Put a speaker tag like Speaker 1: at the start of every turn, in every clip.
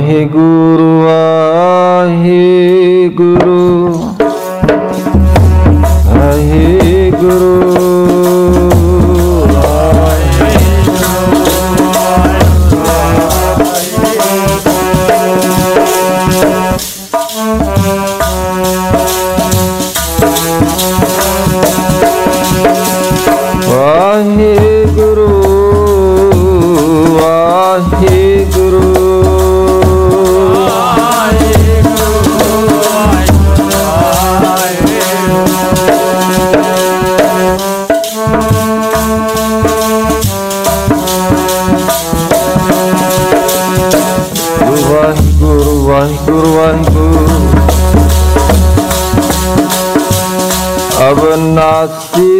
Speaker 1: ਵਾਹਿਗੁਰੂ ਵਾਹਿਗੁਰੂ ਵਾਹਿਗੁਰੂ अविनाशी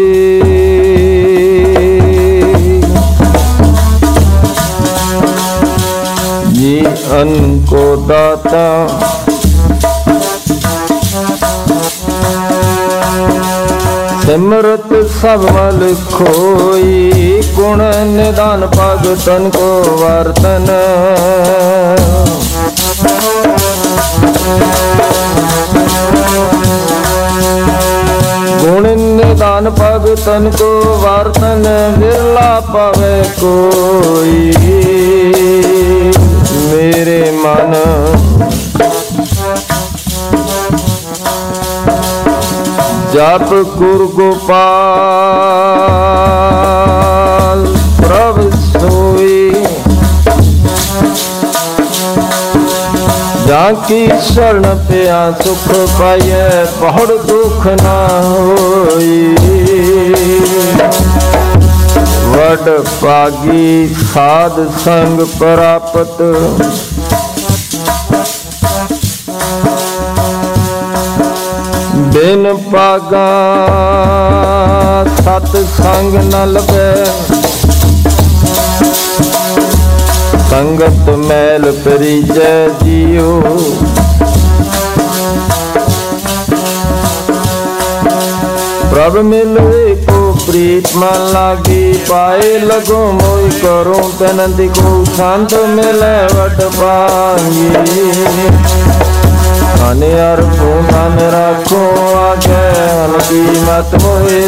Speaker 1: जी अनको दाता सिमरत सबल खोई गुण निदान पग तन को वर्तन गुण निदान पग तन को वर्तन बिरला पावे कोई मेरे मन जप गुरु गोपाल प्रभु सोई जाकी शरण पिया सुख पाइए बहुत दुख ना होई वड पागी साध संग प्राप्त बिन पागा सत संग न लभे संगत मैल परिजय जियो प्रभ मिलवे को प्रीत मन लागी पाए लगो मोई करूं तन दिखो शांत मिले वट पांगी खाने यार को मन रखो आगे हल्की मत मोहे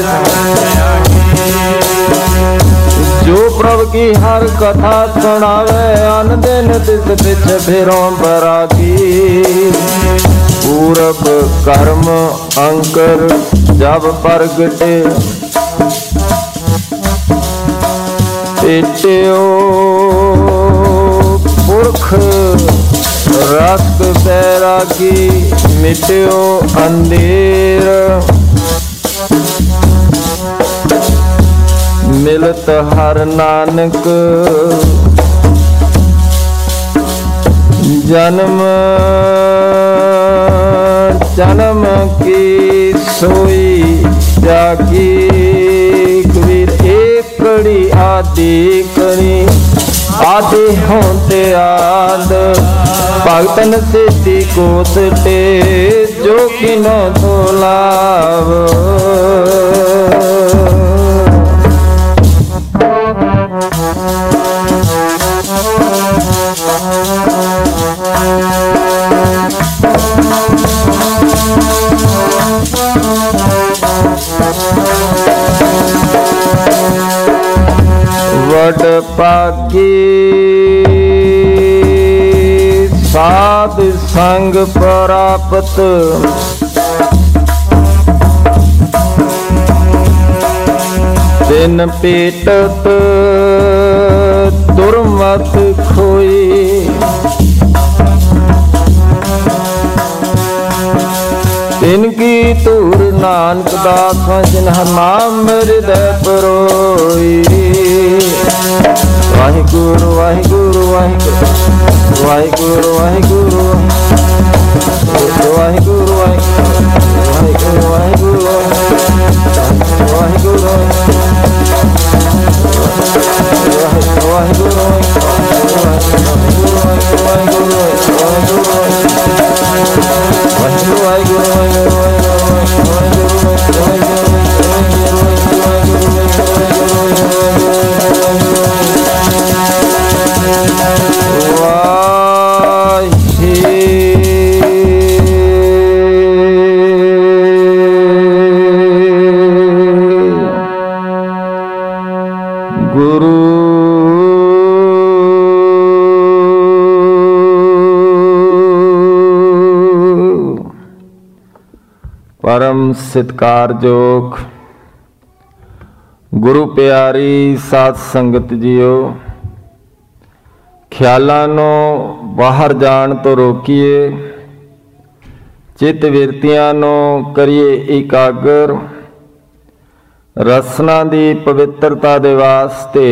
Speaker 1: जो प्रभु की हर कथा सुनावे अन दिन तिस पिछ फिरों बरागी पूरब कर्म अंकर जब प्रगटे पेट्यो पुरख रस बैरागी मिट्यो अंधेर मिलत हर नानक जन्म जन्म की सोई जागी कबीर एक कड़ी आदि कड़ी आदि होते आद भगतन सिद्धि को सटे जो कि न तो लाभ वड पागी साध संग प्राप्त दिन पेटत दुर्मत खोई इनकी तूर नानक दास जिन्ह नाम हृदय परोई वाहिगुरु वाहिगुरु वाहिगुरु वाहिगुरु वाहिगुरु वाहिगुरु वाहिगुरु वाहिगुरु वाहिगुरु परम सत्कारयोग गुरु प्यारी साध संगत जीओ, ख्यालां नूं बाहर जाण तो रोकीए, चित विरतियां नूं करिए एकागर, रसना दी पवित्रता दे वास्ते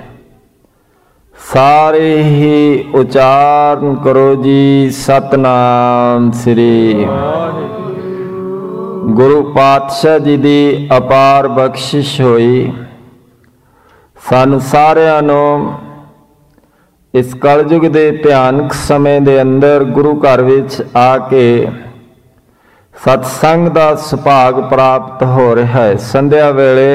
Speaker 1: सारे ही उचारण करो जी सतनाम श्री। गुरु पातशाह जी दी अपार बख्शिश होई, सानू सारिआं नूं इस कलयुग दे भयानक समय दे अंदर गुरु घर विच आके सत्संग दा सुभाग प्राप्त हो रहा है। संध्या वेले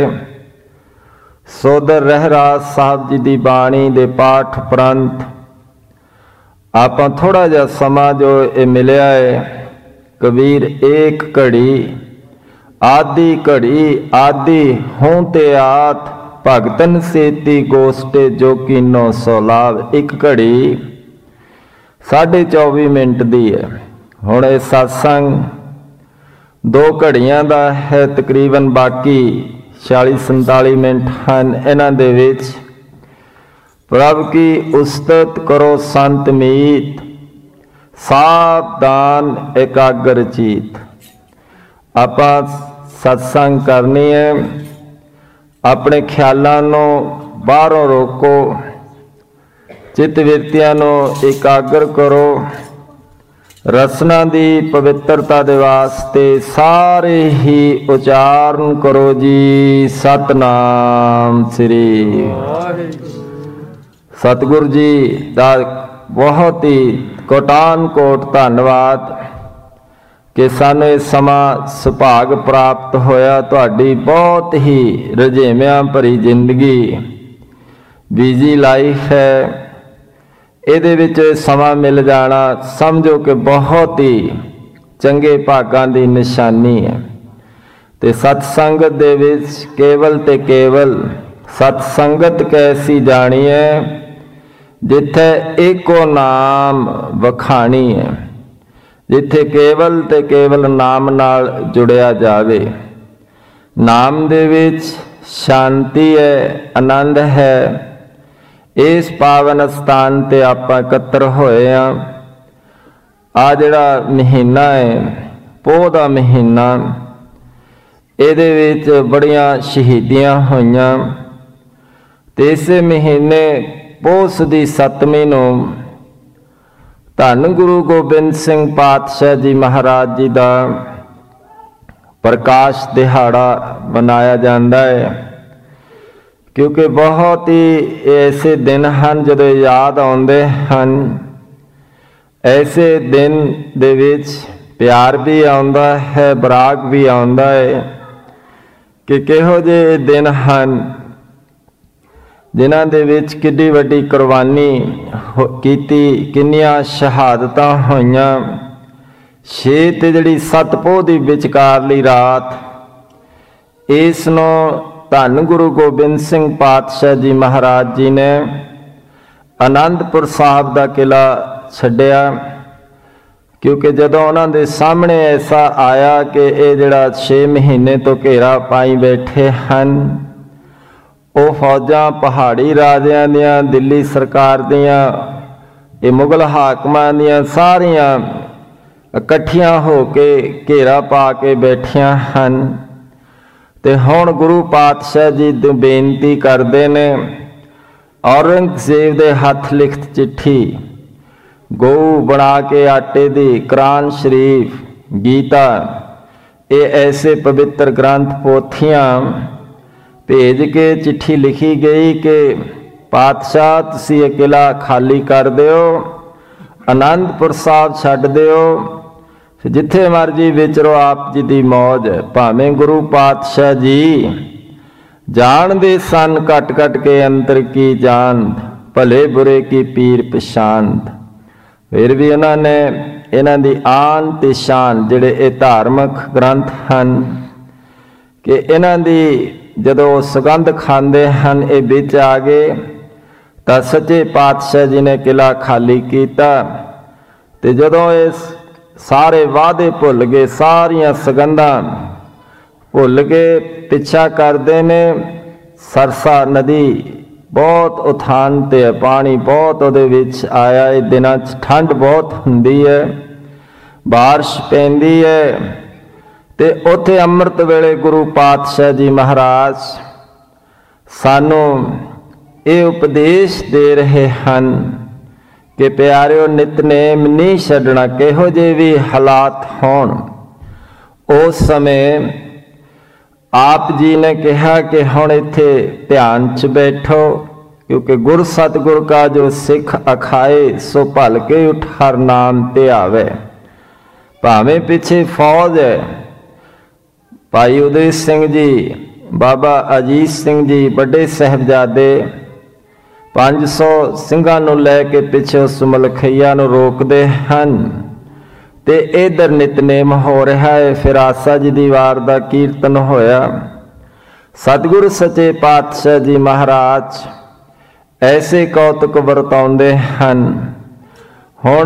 Speaker 1: सोदर रहराज साहब जी दी बाणी दे पाठ उपरंत आपां थोड़ा जिहा समां जो ये मिलिआ है, कबीर एक घड़ी आदि घड़ी आदि हों ते आत, भगतन सेती गोष्टे जो कीनो सो लाभ। एक घड़ी 24.5 मिनट दी है। हुण इह सत्संग 2 घड़ियां दा है, तकरीबन बाकी 40-47 मिनट हैं। इन्हां दे विच प्रभ की उस्तत करो संत मीत, सावधान एकाग्र चीत। आपां सत्संग करनी है, अपने ख्यालां नूं बाहरों रोको, चित विरतियां नूं एकाग्र करो, रसना दी पवित्रता दे वास्ते सारे ही उचारण करो जी सतनाम श्री। सतगुरु जी दा बहुत ही कोटान कोट धन्नवाद कि सानू इस समा सुभाग प्राप्त होया। तुहाडी बहुत ही रजेवियां भरी जिंदगी बिजी लाइफ है, इहदे विच समा मिल जाना समझो कि बहुत ही चंगे भागां दी निशानी है। ते सत्संगत दे विच केवल ते केवल सत्संगत कैसी जानी है जिथे एको नाम वखाणी है, जिथे केवल ते केवल नाम नाल जुड़िया जावे। नाम दे विच शांति है, आनंद है। इस पावन स्थान ते आपां इकट्ठे होए हां। आ जिहड़ा महीना है पोह दा महीना, इहदे विच बड़ियां शहीदियां होईयां। ते इस महीने पोस दी 7ਵੀं नूं धन गुरु गोबिंद सिंह पातशाह जी महाराज जी का प्रकाश दिहाड़ा मनाया जाता है, क्योंकि बहुत ही ऐसे दिन हैं जो याद आते हैं। ऐसे दिन दे विच प्यार भी आता है, बराग भी आता है कि किहो जिहे दिन हैं जिन्हां दे विच किड्डी वड्डी कुर्बानी कीती, किन्नियां शहादतां होईयां। 6 ते जिहड़ी 7 पोह दी विचकारली रात, इस नूं धन गुरु गोबिंद सिंह पातशाह जी महाराज जी ने आनंदपुर साहब दा किला छड्डिया, क्योंकि जदों उन्हां दे सामने ऐसा आया कि ये जिहड़ा 6 महीने तो घेरा पाई बैठे हैं, वो फौजां पहाड़ी राजियां दियां, दिल्ली सरकार दियां, ये मुगल हाकमां दियां सारियां इकट्ठियां हो के घेरा पा के बैठियां हैं। ते हुण गुरु पातशाह जी नूं बेनती करदे ने, औरंगजेब दे हथ लिखत चिट्ठी, गौ बना के आटे दी, कुरान शरीफ, गीता, ये ऐसे पवित्र ग्रंथ पोथियां भेज के चिट्ठी लिखी गई कि पातशाह तुसीं ये किला खाली कर दिओ, आनंदपुर साहब छड्ड दिओ, जिथे मर्जी विचरो आप जी दी मौज है। भावें गुरु पातशाह जी जान दे सन घट घट के अंतर की जानत, भले बुरे की पीर पछानत। फिर भी उन्होंने इन्हां दी आन ते शान जिहड़े ये धार्मिक ग्रंथ हैं कि इन्हां दी जदों सुगंध खांदे हैं ये बिच आ गए, तो सच्चे पातशाह जी ने किला खाली किया। ते जदों इस सारे वादे भुल गए, सारियां सगंधां भुल के पिछा करते ने। सरसा नदी बहुत उथान ते है, पानी बहुत उहदे विच आया है। दिनां च ठंड बहुत हुंदी है, बारिश पैंदी है। ते उत्थे अमृत वेले गुरु पातशाह जी महाराज सानू ये उपदेश दे रहे हैं कि प्यारिओ नितनेम नहीं छड्डना। किहो जे भी हालात होण, उस समय आप जी ने कहा कि हुण इत्थे ध्यान च बैठो, क्योंकि गुर सतगुर का जो सिख अखाए सो भल के उठ हर नाम ते आवे। भावें पिछे फौज है, भाई उदय सिंह जी, बाबा अजीत सिंह जी, बड़े साहिबजादे 500 ਸਿੰਘਾਂ ਨੂੰ ਲੈ ਕੇ ਪਿੱਛੇ ਉਸ ਮਲਖਈਆ ਨੂੰ ਰੋਕਦੇ ਹਨ ਤੇ ਇਧਰ ਨਿਤਨੇਮ ਹੋ ਰਿਹਾ ਹੈ। ਫਿਰ ਆਸਾ ਜੀ ਦੀ ਵਾਰ ਦਾ ਕੀਰਤਨ ਹੋਇਆ। ਸਤਿਗੁਰੂ ਸੱਚੇ ਪਾਤਸ਼ਾਹ ਜੀ ਮਹਾਰਾਜ ਐਸੇ ਕੌਤਕ ਵਰਤਾਉਂਦੇ ਹਨ। ਹੁਣ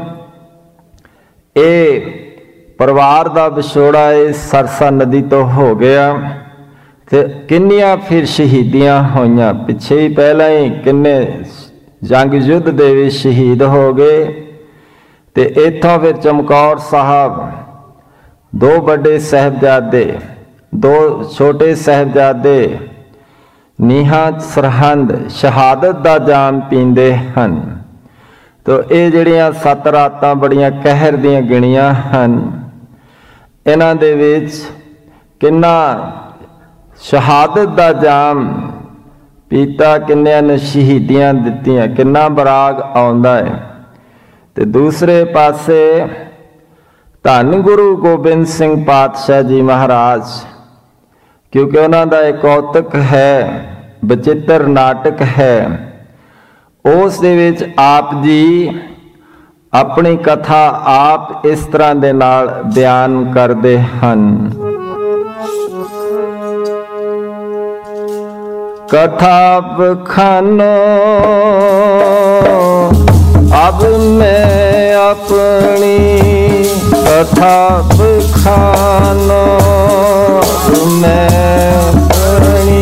Speaker 1: ਇਹ ਪਰਿਵਾਰ ਦਾ ਵਿਛੋੜਾ ਇਸ ਸਰਸਾ ਨਦੀ ਤੋਂ ਹੋ ਗਿਆ ਤੇ ਕਿੰਨੀਆਂ ਫਿਰ ਸ਼ਹੀਦੀਆਂ ਹੋਈਆਂ। ਪਿੱਛੇ ਹੀ ਪਹਿਲਾਂ ਹੀ ਕਿੰਨੇ ਜੰਗ ਯੁੱਧ ਦੇ ਵਿੱਚ ਸ਼ਹੀਦ ਹੋ ਗਏ। ਤੇ ਇੱਥੋਂ ਫਿਰ ਚਮਕੌਰ ਸਾਹਿਬ 2 ਵੱਡੇ ਸਾਹਿਬਜ਼ਾਦੇ, 2 ਛੋਟੇ ਸਾਹਿਬਜ਼ਾਦੇ ਨੀਹਾਂ ਸਰਹੰਦ ਸ਼ਹਾਦਤ ਦਾ ਜਾਮ ਪੀਂਦੇ ਹਨ। ਤੋ ਇਹ ਜਿਹੜੀਆਂ 7 ਰਾਤਾਂ ਬੜੀਆਂ ਕਹਿਰ ਦੀਆਂ ਗਿਣੀਆਂ ਹਨ। ਇਹਨਾਂ ਦੇ ਵਿੱਚ ਕਿੰਨਾ ਸ਼ਹਾਦਤ ਦਾ ਜਾਮ ਪੀਤਾ, ਕਿੰਨਿਆਂ ਨੇ ਸ਼ਹੀਦੀਆਂ ਦਿੱਤੀਆਂ, ਕਿੰਨਾ ਬਰਾਗ ਆਉਂਦਾ ਹੈ। ਤੇ ਦੂਸਰੇ ਪਾਸੇ ਧੰਨ ਗੁਰੂ ਗੋਬਿੰਦ ਸਿੰਘ ਪਾਤਸ਼ਾਹ ਜੀ ਮਹਾਰਾਜ, ਕਿਉਂਕਿ ਉਹਨਾਂ ਦਾ ਇੱਕ ਕੌਤਕ ਹੈ, ਬਚਿੱਤਰ ਨਾਟਕ ਹੈ। ਉਸ ਦੇ ਵਿੱਚ ਆਪ ਜੀ ਆਪਣੀ ਕਥਾ ਆਪ ਇਸ ਤਰ੍ਹਾਂ ਦੇ ਨਾਲ ਬਿਆਨ ਕਰਦੇ ਹਨ। कथा बखानो अब मैं अपनी, कथा बखानो अब मैं अपनी।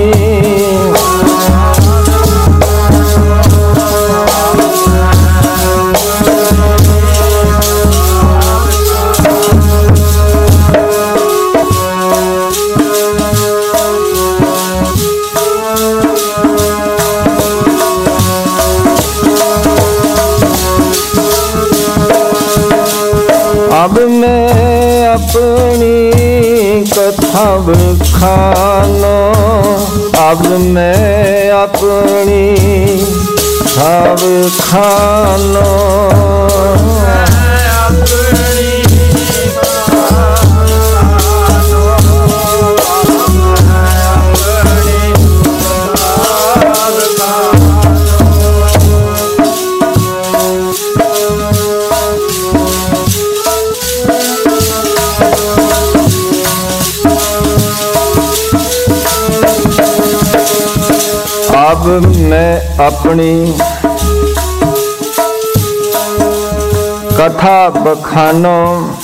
Speaker 1: अब मैं अपनी कथा बखानो, अब मैं अपनी कथा बखानो। अब मैं अपनी कथा बखानो,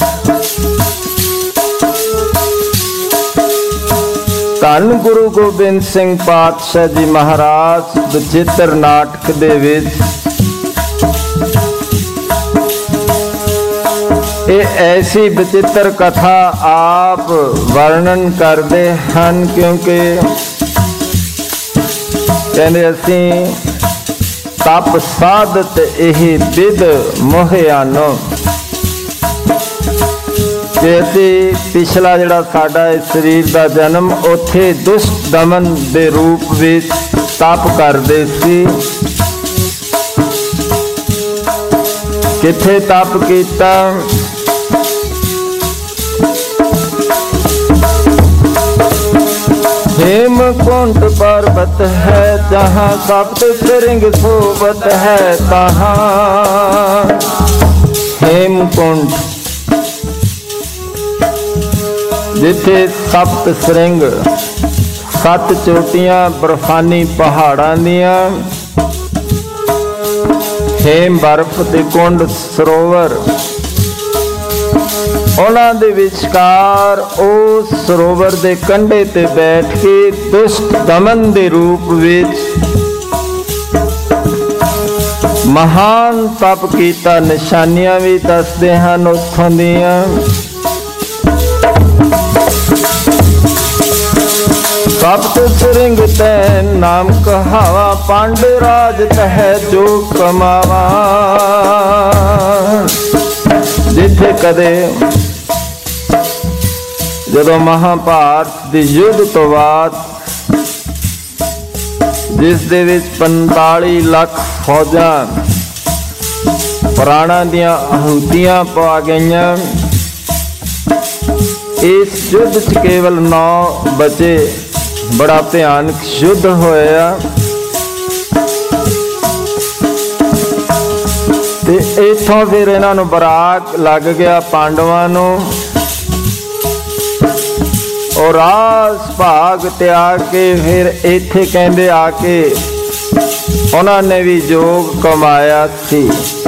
Speaker 1: धन गुरु गोबिंद सिंह पातशाह जी महाराज बचित्र नाटक दे विच ऐसी बचित्र कथा आप वर्णन करते हैं, क्योंकि कहते असीं तप साधत यही विद मोहियानो, कि असीं पिछला जिहड़ा साडा शरीर का जन्म उत्थे दुष्ट दमन दे रूप विच तप करदे सी। किथे तप कीता, हेमकुंट पर्वत है जहाँ सप्त श्रृंग शोभत है, तहाँ हेमकुंट जिथे सप्त श्रृंग 7 चोटियां बर्फानी पहाड़ां दियां, हेम बर्फ ते कुंड सरोवर ਉਹਨਾਂ ਦੇ ਵਿਚਕਾਰ ਉਸ ਸਰੋਵਰ ਦੇ ਕੰਢੇ ਤੇ ਬੈਠ ਕੇ ਦੁਸ਼ਟ ਦਮਨ ਦੇ ਰੂਪ ਵਿੱਚ ਮਹਾਨ ਤਪ ਕੀਤਾ। ਨਿਸ਼ਾਨੀਆਂ ਵੀ ਦੱਸਦੇ ਹਨ ਉੱਥੋਂ ਦੀਆਂ। ਸਪਤ ਸ੍ਰਿੰਗ ਤੈ ਨਾਮ ਕਹਾਵਾ, ਪਾਂਡ ਰਾਜ ਤਹਿ ਜੋ ਕਮਾਵਾ। ਜਿੱਥੇ ਕਦੇ ਜਦੋਂ ਮਹਾਭਾਰਤ ਦੇ ਯੁੱਧ ਤੋਂ ਬਾਅਦ ਜਿਸ ਦੇ ਵਿੱਚ 45 ਲੱਖ ਫੌਜਾਂ ਪ੍ਰਾਣਾਂ ਦੀਆਂ ਆਹੂਤੀਆਂ ਪਾ ਗਈਆਂ, ਇਸ ਯੁੱਧ 'ਚ ਕੇਵਲ 9 ਬਚੇ। बड़ा भयानक युद्ध होया ते इथों फिर इन्हां नूं बराक लग गया पांडवां नूं, और राज भाग त्याग के फिर इत्थे कहंदे आके उन्हां ने भी जोग कमाया सी।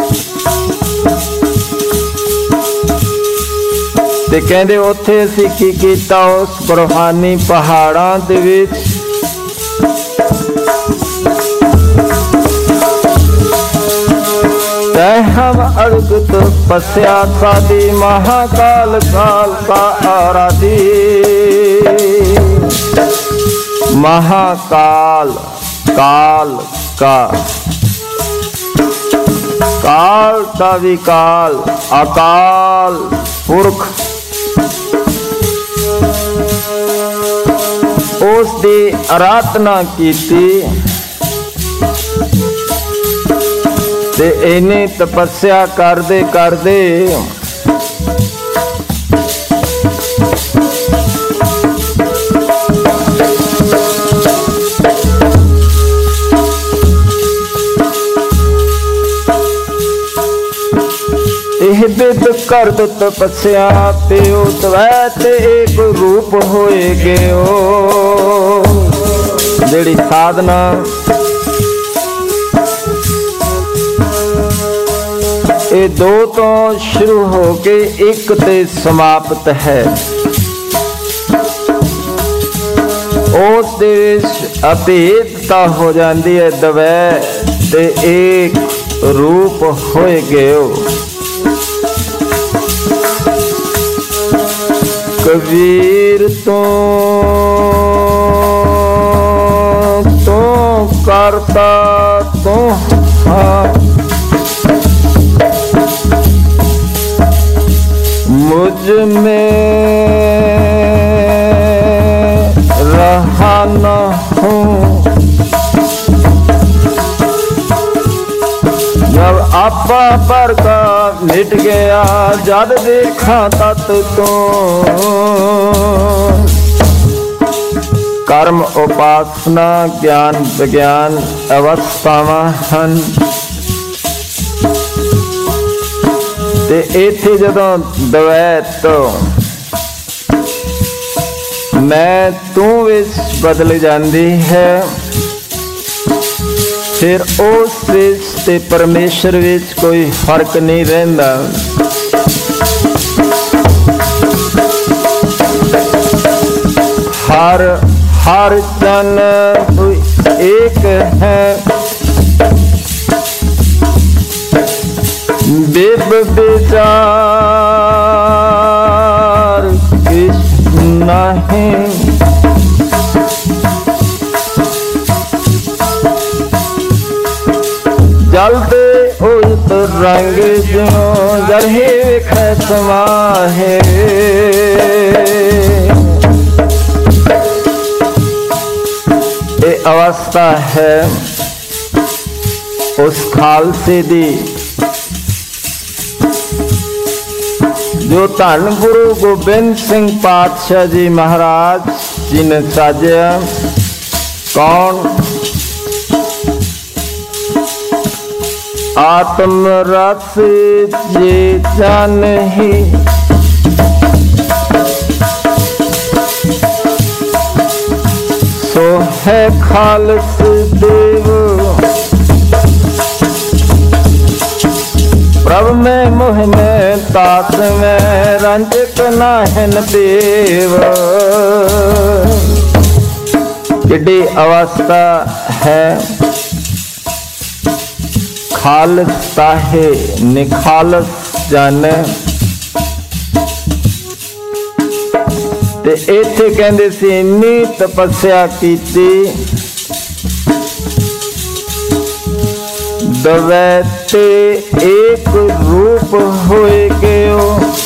Speaker 1: ते कहंदे उत्थे असीं की कीता, उस बर्फानी पहाड़ां दे विच हम अर्घ तपस्या साधी, महाकाल काल का आराधी। महाकाल काल का, काल का विकाल, अकाल पुरख, उस दी आराधना कीती ते इन्नी तपस्या करदे करदे बिद कर दो तपस्या ते द्वैत एक रूप होए गयो। जेड़ी साधना ये दो तो शुरू हो के एक ते समाप्त है। उस दे विच अभेदता हो जाती है, द्वैत ते एक रूप होए गयो। कबीर तो करता तो मुझ में रहा न हूँ। जब आपा पर का मिट गया, जद देखा तत तो कर्म उपासना ज्ञान विज्ञान अवस्थावां हन। ते इत्थे जदों द्वैत मैं तू विच बदल जाती है, फिर उस विच ते परमेश्वर विच कोई फर्क नहीं रहिंदा। हर हर जन एक है, बिब विचार कृष्ण नहीं। जलते उस रंग जो जरहे विख समाहे। ये अवस्था है उस खालसे दी जो धन गुरु गोबिंद सिंह पातशाह जी महाराज जी ने साजिया। कौन? आत्म रस जे जान ही सो है खालस देव। प्रभ में मोह में तास में रंजक नाहन देव। किड्डी अवस्था है, खालस ताहे निखालस जाने। ते इत्थे कहंदे सी इन्नी तपस्या कीती, दवैते एक रूप होए गयो।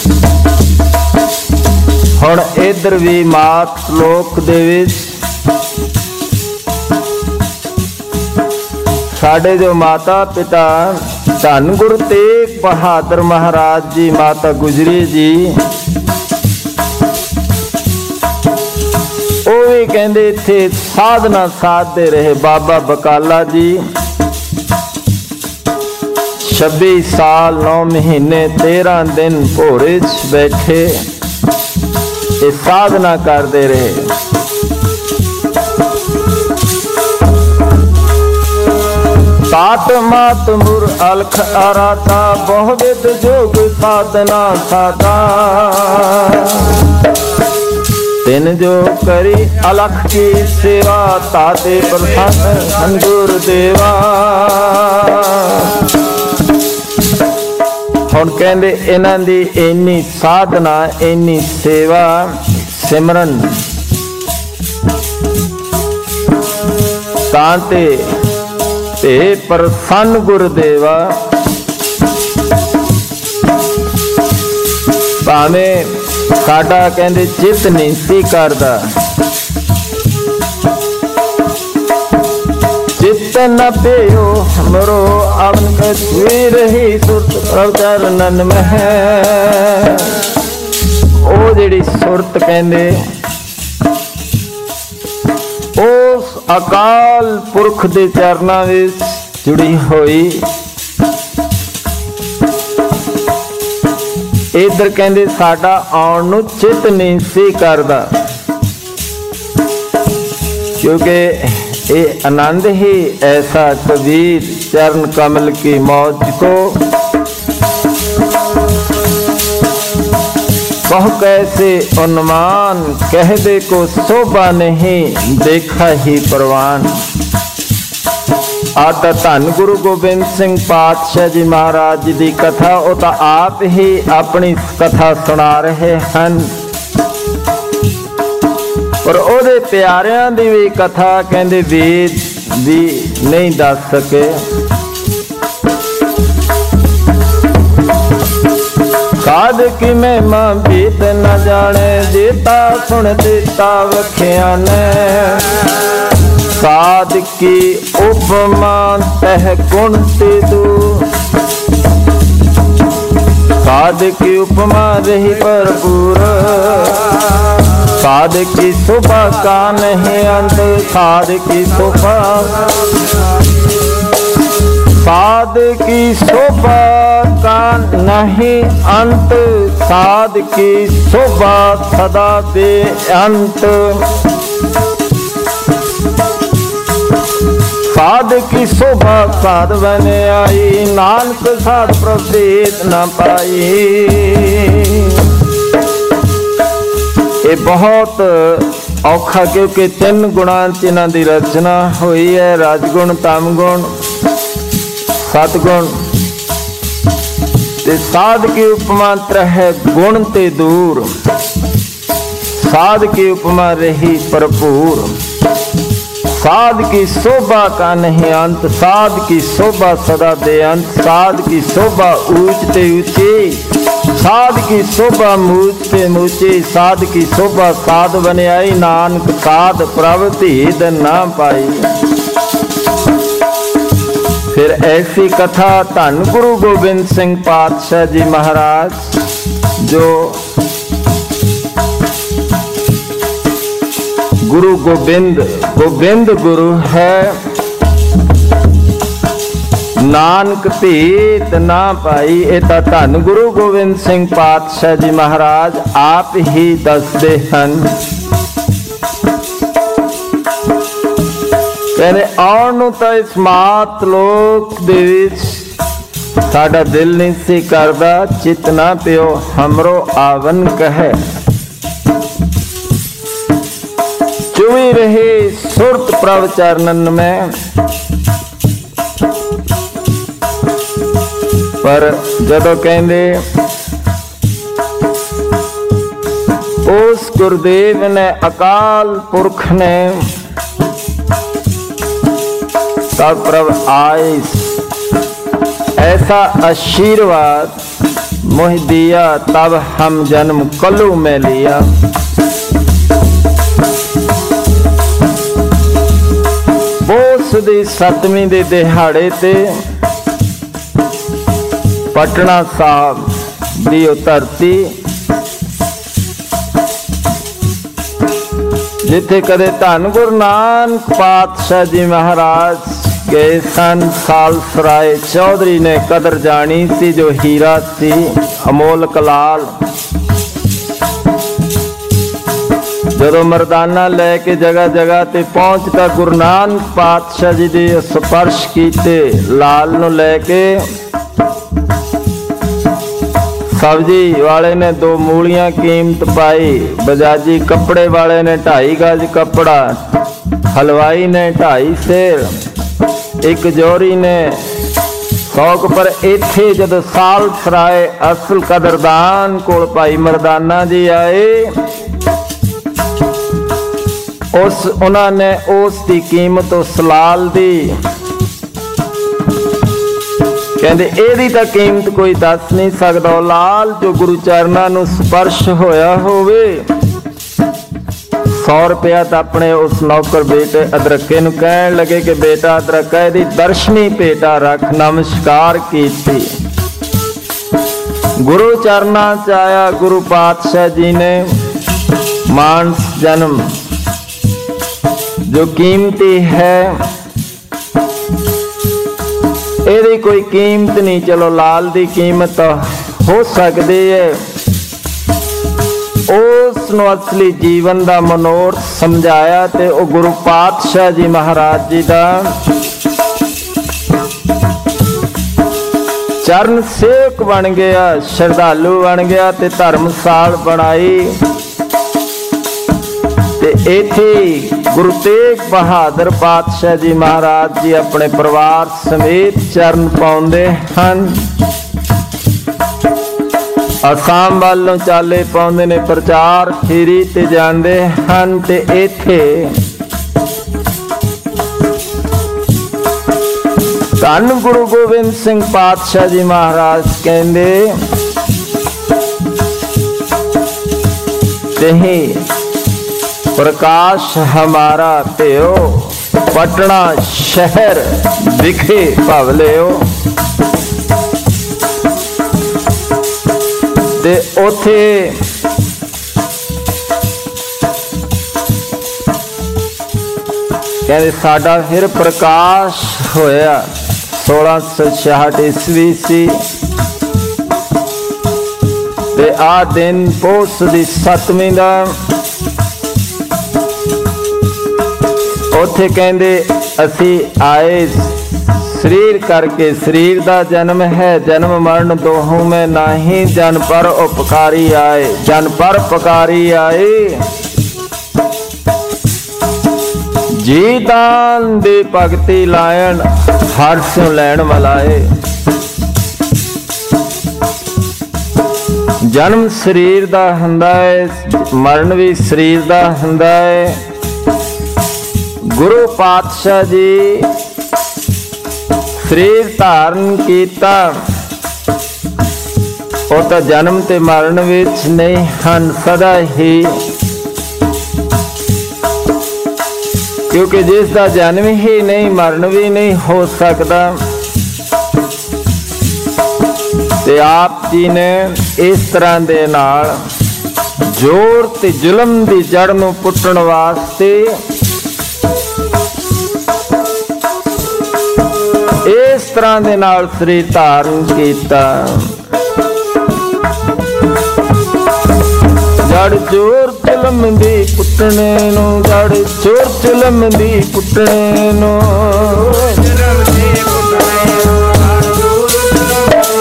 Speaker 1: हुण इधर भी मात लोक दे विच साडे जो माता पिता धन गुरु तेग बहादुर महाराज जी, माता गुजरी जी, वो भी कहते इत्थे साधना साधते रहे। बाबा बकाला जी 26 साल 9 महीने 13 दिन भोरे च बैठे, ये साधना करते रहे। तात मात मुर अलख आराता, बहुविध जोग साधना साधा। तिन जो करी अलख की सेवा, ताते प्रसन्न गुरुदेवा। हुण कहंदे इन्हां दी इन्नी साधना, इन्नी सेवा सिमरन तांते ते प्रसन्न गुरुदेवा। भावें साडा कहंदे चित नहीं सी करदा, चित न पियो हमरो अवन कछुई रही सुरत प्रभ चरणन में। ओ जिहड़ी सुरत कहंदे उस अकाल पुरख दे चरनां विच जुड़ी होई। इधर कहंदे साडा आउण नूं चित नहीं सी करदा, क्योंकि ये आनंद ही ऐसा कबीर चरण कमल की मौज को कह कैसे उन्मान, कह दे को शोभा नहीं देखा ही परवान। आता धन गुरु गोबिंद सिंह पातशाह जी महाराज जी की कथा, वो तो आप ही अपनी कथा सुना रहे हैं, पर ओदे प्यारियां दी भी कथा कहंदे वेद भी नहीं दस सके। साध की महिमा बीत न जाने, जेता सुन देता वखिया ने। साध की उपमा तह गुण ते दू, साध की उपमा रही भरपूर। साध की शोभा का नहीं अंत, साध की शोभा, साध की शोभा का नहीं अंत, साध की शोभा सदा बेअंत। साध की शोभा साध बन आई, नानक साध प्रभेद न पाई। ये बहुत औखा, क्योंकि 3 गुणां च इन्हां दी रचना हुई है, राजगुण, तमगुण, सतगुण। ते साध की उपमा है गुण ते दूर, साध की उपमा रही भरपूर। साध की शोभा का नहीं अंत, साध की शोभा सदा बेअंत। साध की शोभा ऊंच ते ऊंची, साध की शोभा मूच ते मूची। साध की शोभा साध बन आई, नानक साध प्रभ धीद ना पाई। फिर ऐसी कथा धन गुरु गोबिंद सिंह पातशाह जी महाराज, जो गुरु गोबिंद, गोबिंद गुरु है, नानक भेद ना पाई। इह धन गुरु गोबिंद सिंह पातशाह जी महाराज आप ही दसदे हन। कहने आउण नूं तां इस मात लोक दे विच साडा दिल नहीं सी करदा, चित ना पियो हमरो आवन कहे। चुवी रही सुरत प्रभ चरणन में, पर जदों कहंदे उस गुरुदेव ने, अकाल पुरख ने, तब प्रभ आए ऐसा आशीर्वाद मोह दिया, तब हम जन्म कलू में लिया। बोस दी 7वीं दे दिहाड़े ते पटना साहब दी धरती जिथे कदे धन गुरु नानक पातशाह जी महाराज गए सन, सालसराय चौधरी ने कदर जानी सी, जो हीरा सी अमोलक लाल। जदों मरदाना लैके जगह जगह ते पहुंचता, गुरु नानक पातशाह जी दे स्पर्श कीते लाल नूं लैके। सब्जी वाले ने 2 मूलियां कीमत पाई, बजाजी कपड़े वाले ने 2.5 गज कपड़ा, हलवाई ने 2.5 सेर, एक जोरी ने 100 पर। इत्थे जदों सालसराय असल कदरदान कोल भाई मरदाना जी आए, उन्होंने उस दी कीमत उस लाल दी कहते एदी तां कीमत कोई दस नहीं सकदा। लाल जो गुरु चरणां नूं स्पर्श होया होवे, 100 रुपया तो अपने उस नौकर बेटे अदरके नूं कहण लगे कि बेटा अदरका इहदी दर्शनी भेटा रख। नमस्कार कीती, गुरु चरणां च आया। गुरु पातशाह जी ने मानस जन्म जो कीमती है, ਇਹਦੀ कोई कीमत नहीं। चलो लाल दी कीमत हो सकती है, उस असली जीवन का मनोरथ समझाया ते वो गुरु पातशाह जी महाराज जी का चरण सेवक बन गया, श्रद्धालु बन गया ते धर्मशाल बनाई। इथे गुरु तेग बहादुर पातशाह जी महाराज जी अपने परिवार समेत चरण पाउंदे हन। आसाम वालों चाले पाउंदे ने, प्रचार फेरी ते जांदे हन। ते इथे धन गुरु गोबिंद सिंह पातशाह जी महाराज कहंदे तेही प्रकाश हमारा तेओ, पटना शहर दिखे भवलिओ। ते उथे कहते साडा फिर प्रकाश होया। 1666 ईस्वी सी ते आ दिन पोस दी 7वीं दा। उथे कहंदे असी आए शरीर करके, शरीर का जन्म है, जन्म मरण दोहों में नाही। जन पर उपकारी आए, जन पर पकारी आए। जी दान दे भगती लायन, हर स्यों लैण मलाए। जन्म शरीर का हुंदा है, मरण भी शरीर का हुंदा है। गुरु पातशाह जी शरीर धारण किया, वो तो जन्म ते मरण विच नहीं हन, सदा ही। क्योंकि जिसका जन्म ही नहीं, मरण भी नहीं हो सकता। ते आप जी ने इस तरह दे नाल जोर ते जुलम दी जड़ नूं पुट्टण वास्ते इस तरह दे नाल शरीर धारण किया। जड़ चोर जुलम दी पुट्टणे नूं, जड़ चोर जुलम दी पुट्टणे नूं।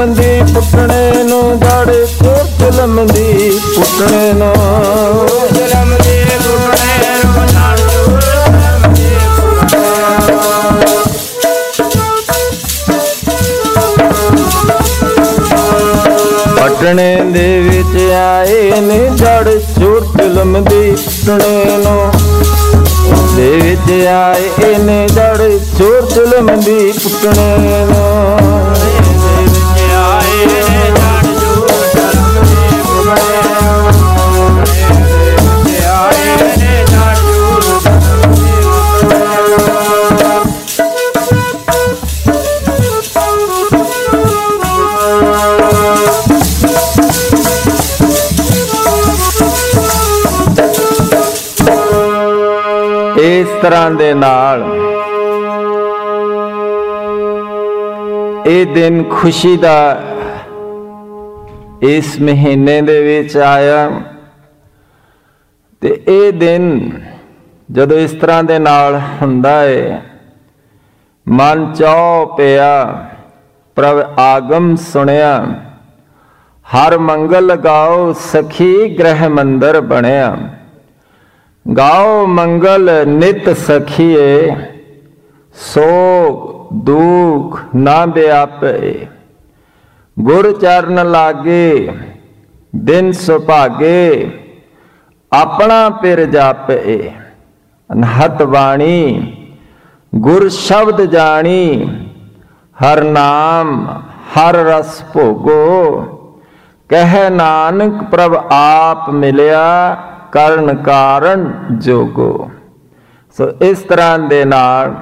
Speaker 1: ਜ਼ੁਲਮ ਦੀ ਪੁੱਟਣੇ ਨੂੰ, ਜੜ ਚੋਰ ਜ਼ੁਲਮ ਦੀ ਪੁੱਟਣੇ ਨੂੰ, ਜ਼ੁਲਮ ਦੀ ਪੁੱਟਣੇ ਨੂੰ, ਜੜ ਚੋਰ ਜ਼ੁਲਮ ਦੀ ਪਟਣੇ ਦੇ ਵਿੱਚ ਆਏ ਨੇ, ਜੜ ਚੋਰ ਜ਼ੁਲਮ ਦੀ ਪੁੱਟਣੇ ਨੂੰ, ਦੇ ਵਿੱਚ ਆਏ ਨੇ, ਜੜ ਚੋਰ ਜ਼ੁਲਮ ਦੀ ਪੁੱਟਣੇ ਨੂੰ, ਦੇ ਵਿੱਚ ਆਏ ਨੇ, ਜੜ ਚੋਰ ਜ਼ੁਲਮ ਦੀ ਪੁੱਟਣੇ ਨੂੰ, ਦੇ ਵਿੱਚ ਆਏ ਨੇ, ਜੜ ਚੋਰ ਜ਼ੁਲਮ ਦੀ ਇਸ ਤਰ੍ਹਾਂ ਦੇ ਨਾਲ ਇਹ ਦਿਨ ਖੁਸ਼ੀ ਦਾ ਇਸ ਮਹੀਨੇ ਦੇ ਵਿੱਚ ਆਇਆ। ਤੇ ਇਹ ਦਿਨ ਜਦੋਂ ਇਸ ਤਰ੍ਹਾਂ ਦੇ ਨਾਲ ਹੁੰਦਾ ਹੈ, ਮਨ ਚਾਉ ਪਿਆ ਪ੍ਰਭ ਆਗਮ ਸੁਣਿਆ, ਹਰ ਮੰਗਲ ਗਾਓ ਸਖੀ ਗ੍ਰਹਿ ਮੰਦਰ ਬਣਿਆ, ਗਾਓ ਮੰਗਲ ਨਿਤ ਸਖੀਏ, ਸੋਗ ਦੁਖ ਨਾ ਵਿਆਪੇ, ਗੁਰ ਚਰਨ ਲਾਗੇ ਦਿਨ ਸੁਭਾਗੇ, ਆਪਣਾ ਪਿਰ ਜਾਪੇ, ਅਨਹਤ ਬਾਣੀ ਗੁਰ ਸ਼ਬਦ ਜਾਣੀ, ਹਰ ਨਾਮ ਹਰ ਰਸ ਭੋਗੋ, ਕਹਿ ਨਾਨਕ ਪ੍ਰਭ ਆਪ ਮਿਲਿਆ, ਕਰਨ ਕਾਰਨ ਜੋਗੋ। ਸੋ ਇਸ ਤਰ੍ਹਾਂ ਦੇ ਨਾਲ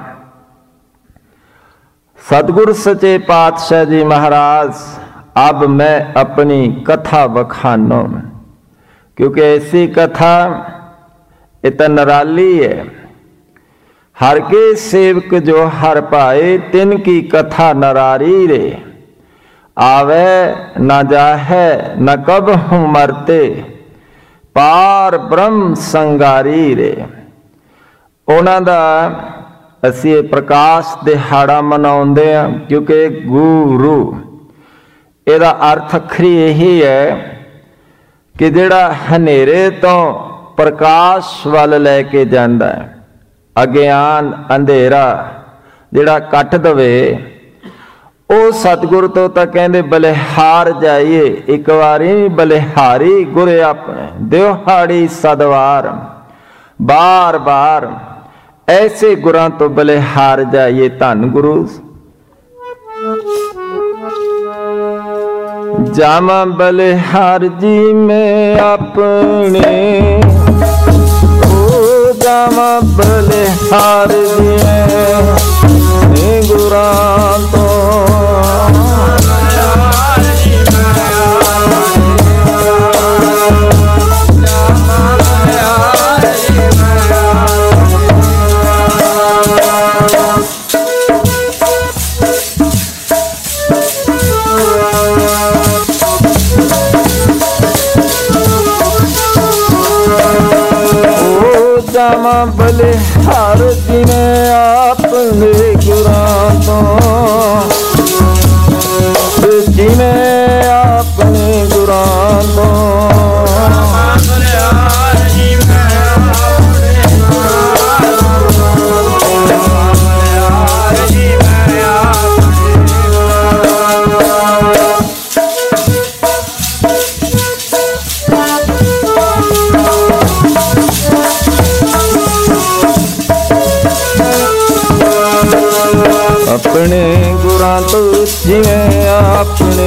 Speaker 1: ਸਤਿਗੁਰ ਸੱਚੇ ਪਾਤਸ਼ਾਹ ਜੀ ਮਹਾਰਾਜ अब मैं अपनी कथा बखानो, क्योंकि ऐसी कथा इतना निराली है। हर के सेवक जो हर पाए, तिनकी कथा नरारी रे, आवे न जाहे न कब हूँ मरते, पार ब्रह्म संगारी रे। उन्हां दा असीं प्रकाश दिहाड़ा मनाउंदे हां, क्योंकि गुरु ਇਹਦਾ ਅਰਥ ਅਖਰੀ ਇਹੀ ਹੈ ਕਿ ਜਿਹੜਾ ਹਨੇਰੇ ਤੋਂ ਪ੍ਰਕਾਸ਼ ਵੱਲ ਲੈ ਕੇ ਜਾਂਦਾ ਹੈ, ਅਗਿਆਨ ਅੰਧੇਰਾ ਜਿਹੜਾ ਕੱਟ ਦਵੇ, ਉਹ ਸਤਿਗੁਰ ਤੋਂ ਤਾਂ ਕਹਿੰਦੇ ਬਲਿਹਾਰ ਜਾਈਏ, ਇੱਕ ਵਾਰੀ ਬਲਿਹਾਰੀ ਗੁਰ ਆਪਣੇ ਦਿਹਾੜੀ ਸਦਵਾਰ, ਬਾਰ ਬਾਰ ਐਸੇ ਗੁਰਾਂ ਤੋਂ ਬਲਿਹਾਰ ਜਾਈਏ। ਧੰਨ ਗੁਰੂ जामा बलिहार जी में अपने, ओ जामा बलिहार जी में गुरा तो, जामा बलिहार जी ने अपने गुरां तो, जी ने अपने गुरां तो, अपने गुरां तो जिवें अपने,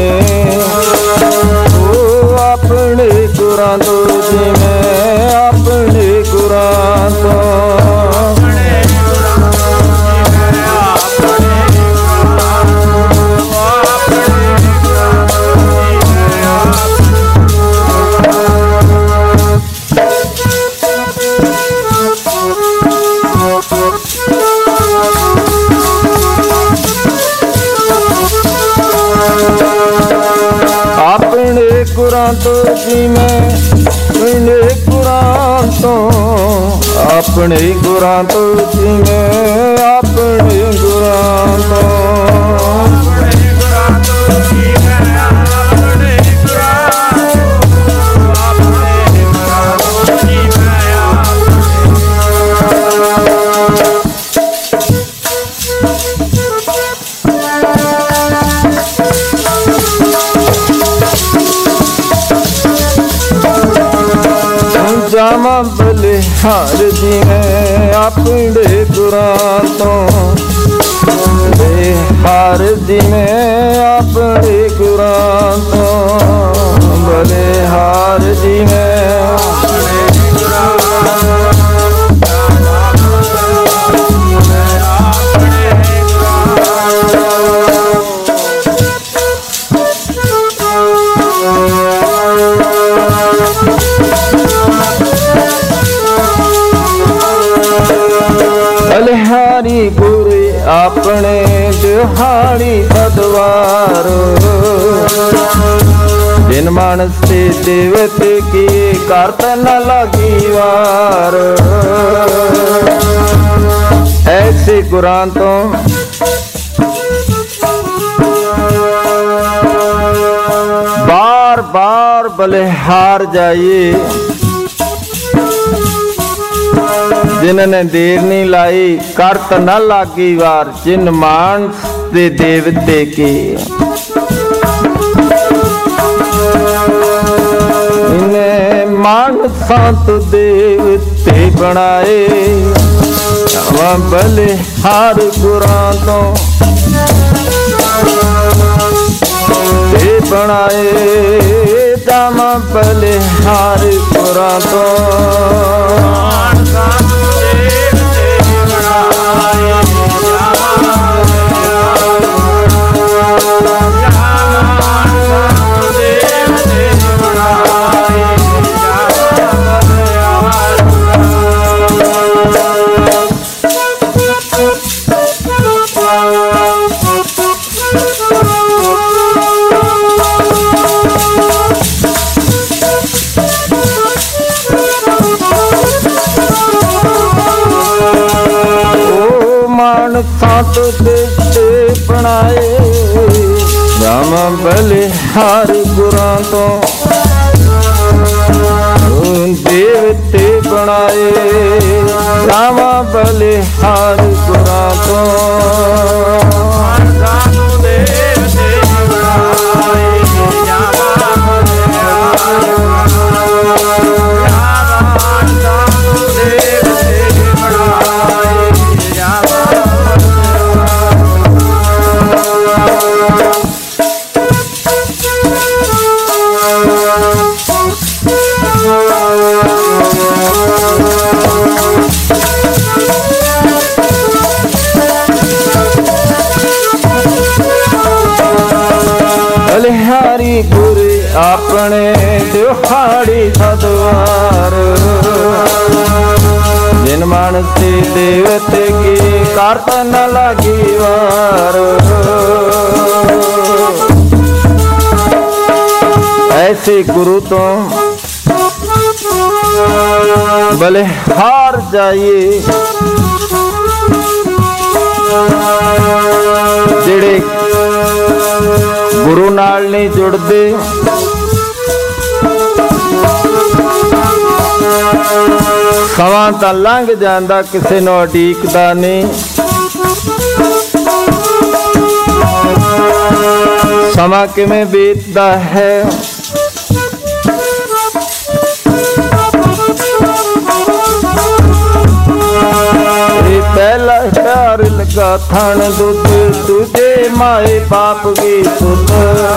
Speaker 1: ओ अपने गुरां तो जिवें अपने गुरां तो, अपने गुरां तो जिवें अपने गुरां तो, अपने गुरां तो जिवें अपने गुरां तो, अपने गुरां तो जिवें जावा बलिहार जिवें अपने गुरां तो बलिहार जिवें अपने गुरां तो बलिहार जिवें अपने गुरां बलिहारी गुरु अपने दिहाड़ी बदवार जिन मानस से देवत की करत न लगी वार ऐसे गुरां तो बार बार बलिहार जाइए जिन्होंने देर नहीं लाई करत न लागी वार जिन मानस दे देवते की इन्हें मानसा तो देवते बनाए बलिहार गुरां तो बनाए जामा बलिहार गुरां तो तो देवते बनाए जामा बलिहार गुरां तो देवते बनाए जामा बलिहार गुरां तो बलिहारी गुरु अपने दिहाड़ी सदवार जिन मानस से देवते की करत न लगी वार ऐसे गुरु तो बलिहार जाइए जेड़े गुरु नाल नहीं जुड़ते समा तां लंघ जांदा किसे नूं उडीकदा नहीं समा किवें बीतदा है पहला प्यार लगा थन दुध तुझे माए बाप की सुध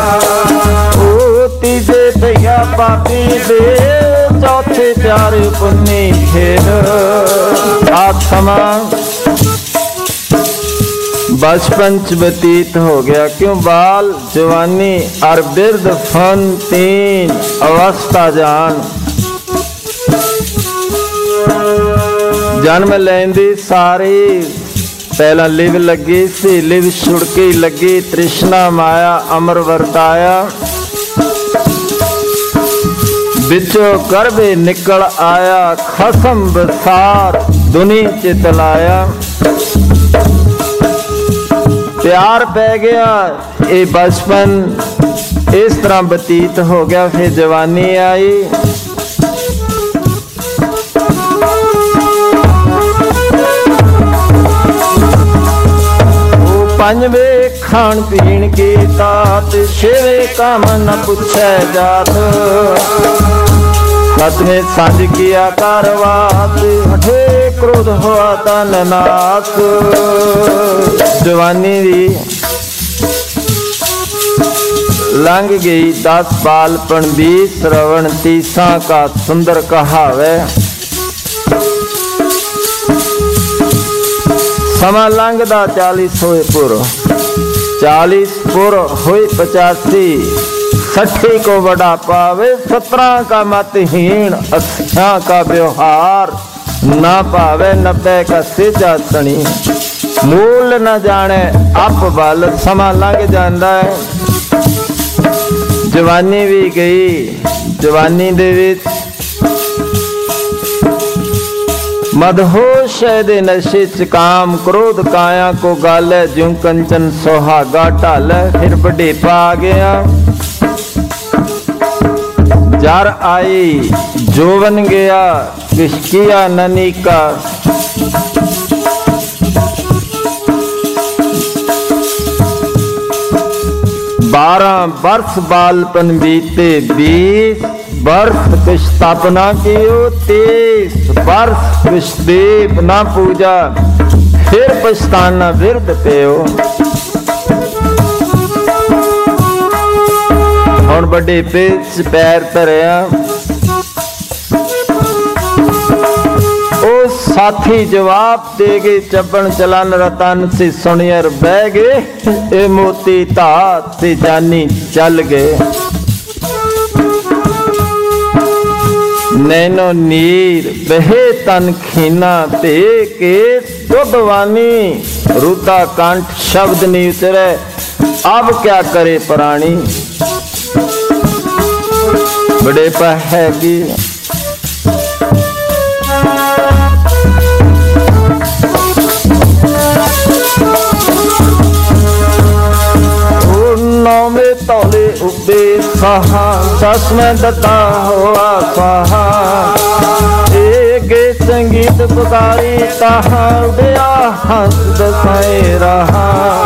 Speaker 1: ओ तीजे भैया पापी दे चौथे प्यार पुन्नी खेर आत्मा बचपन च व्यतीत हो गया क्यों बाल जवानी और बिरद फन तीन अवस्था जान जन्म लैंदी सारी पहला लिव लगी सी लिव छुड़की लगी तृष्णा माया अमर वरताया बिचो गर्भे निकल आया खसम बसार दुनी चितलाया प्यार पै गया ये बचपन इस तरह बतीत हो गया फिर जवानी आई पंजवे खान पीन की तात छेवे काम न पुछे जात सतवें सांझ किया कारवात, हठे क्रोध हुआ तन नाश। जवानी भी लंघ गई 10 बालपन 20 श्रवण 30 का सुंदर कहावे। समा लंघदा 40 होए पुर, 40 पुर हुई 85, 60 को बड़ा पावे 17 का मतहीन, 80 का व्यवहार ना पावे 90 का सेजा सनी। मूल न जाने अप बल, समा लंघ जाता है। जवानी भी गई, जवानी दे विच मदहोश दे नशे च काम क्रोध काया को गाले, ज्यों कंचन सुहागा ढाले। फिर बुढ़ेपा आ गया, जार आई जोवन गया, किश किया ननी का। 12 वर्ष बालपन बीते, 20 वर्ष कुछ तप ना कियो, 30 वर्ष कुछ देव ना पूजा, फिर पछताना विरद पेओ। हुण बड़े पेच पैर धरिया, ओ साथी जवाब दे गए, चबन चलन रतन से सुनियर बह गए। ए मोती धात से जानी चल गए, नैनो नीर बहे तन खीना ते के दुधवानी। रुता कंठ शब्द नहीं उतरे, अब क्या करे प्राणी। बड़े पहेगी में तौले उबे सहा, 10 में दता हुआ सहा। एक संगीत पुकारी तहा, उड़िया हंस दसाए रहा।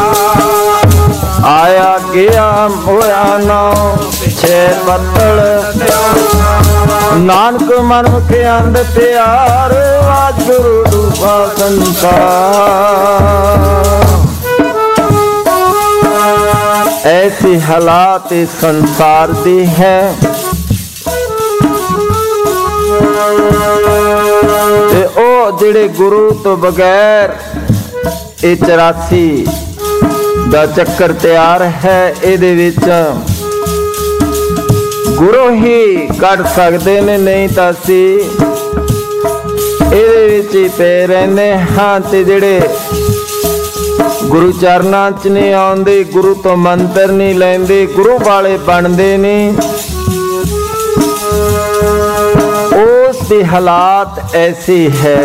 Speaker 1: आया गया होया नौ 6 पत्तल, नानक मन के अंध प्यार, आज गुरु डूबा संसार। ऐसी हालात इस संसार दी है, ते ओ जिहड़े गुरु तो बगैर ये 84 दा चक्कर तैयार है। इहदे विच गुरु ही कढ सकदे ने, नहीं तां असीं इहदे विच ही पे रहिंदे हां। ते जिहड़े गुरु चरना च नहीं आउंदे, गुरु तो मंत्र नहीं लैंदे, गुरु वाले बनते नहीं, उसकी हालात ऐसी है।